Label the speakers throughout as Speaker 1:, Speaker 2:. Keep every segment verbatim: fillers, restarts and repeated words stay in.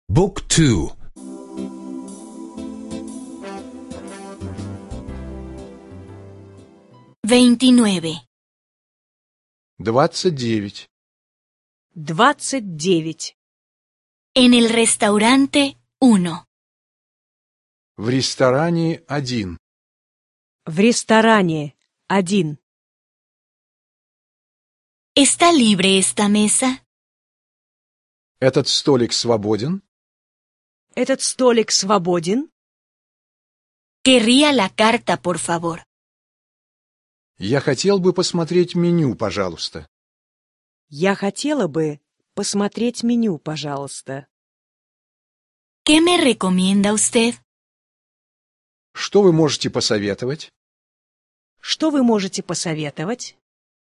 Speaker 1: Book two.
Speaker 2: veintinueve.
Speaker 3: Двадцать девять.
Speaker 4: Двадцать девять.
Speaker 2: En el restaurante uno.
Speaker 3: В ресторане один.
Speaker 4: В ресторане один.
Speaker 2: ¿Está libre esta mesa?
Speaker 3: Этот столик свободен?
Speaker 4: Этот столик свободен?
Speaker 2: Querría la carta, por favor.
Speaker 3: Я хотел бы посмотреть меню, пожалуйста.
Speaker 4: Я хотела бы посмотреть меню, пожалуйста.
Speaker 2: ¿Qué me recomienda usted?
Speaker 3: Что вы можете посоветовать?
Speaker 4: Что вы можете посоветовать?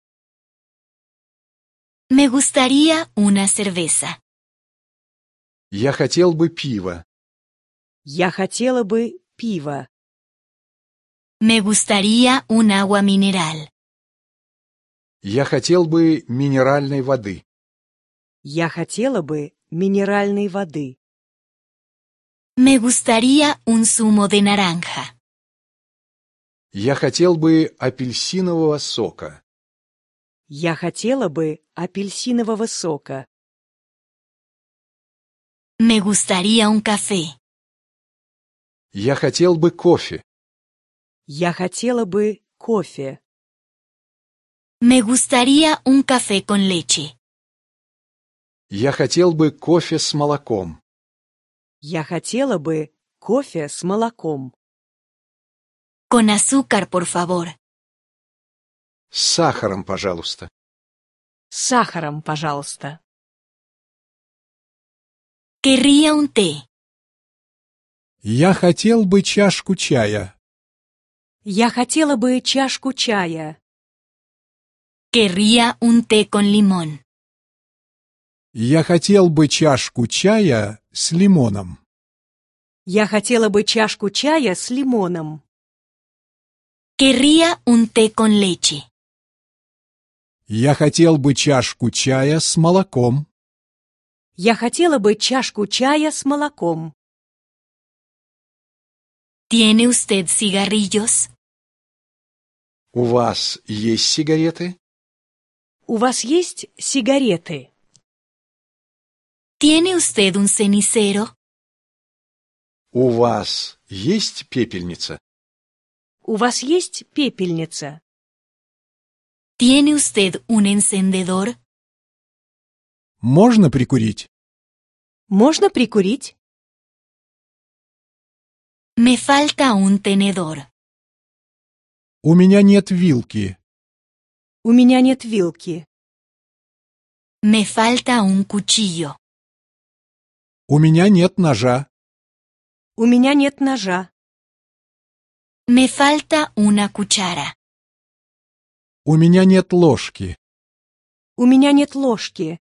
Speaker 2: Me gustaría una cerveza.
Speaker 3: Я хотел бы пива.
Speaker 4: Я хотела бы пива.
Speaker 2: Me gustaría un agua mineral.
Speaker 3: Я хотел бы минеральной воды.
Speaker 4: Я хотела бы минеральной воды.
Speaker 2: Me gustaría un zumo de naranja.
Speaker 3: Я хотел бы апельсинового сока.
Speaker 4: Я хотела бы апельсинового сока.
Speaker 2: Me gustaría un café.
Speaker 3: Я хотел бы кофе.
Speaker 4: Я хотела бы кофе.
Speaker 2: Me gustaría un café con leche.
Speaker 3: Я хотел бы кофе с молоком.
Speaker 4: Я хотела бы кофе с молоком.
Speaker 2: Con azúcar, por favor.
Speaker 3: С сахаром, пожалуйста.
Speaker 4: С сахаром, пожалуйста.
Speaker 2: Querría un té.
Speaker 1: Я хотел бы чашку чая.
Speaker 4: Я хотела бы чашку чая.
Speaker 2: Querría un té con limón.
Speaker 1: Я хотел бы чашку чая с лимоном.
Speaker 4: Я хотела бы чашку чая с лимоном.
Speaker 2: Querría un té con leche.
Speaker 1: Я хотел бы чашку чая с молоком.
Speaker 4: Я хотела бы чашку чая с молоком.
Speaker 2: ¿Tiene usted cigarrillos?
Speaker 3: У вас есть сигареты?
Speaker 4: У вас есть сигареты?
Speaker 2: ¿Tiene usted un cenicero?
Speaker 3: У вас есть пепельница?
Speaker 4: У вас есть пепельница?
Speaker 2: ¿Tiene usted un encendedor?
Speaker 1: Можно прикурить?
Speaker 4: Можно прикурить?
Speaker 2: Me falta un tenedor.
Speaker 1: У меня нет вилки.
Speaker 4: У меня нет вилки.
Speaker 2: Me falta un cuchillo.
Speaker 1: У меня нет ножа.
Speaker 4: У меня нет ножа.
Speaker 2: Me falta una cuchara.
Speaker 1: У меня нет ложки.
Speaker 4: У меня нет ложки.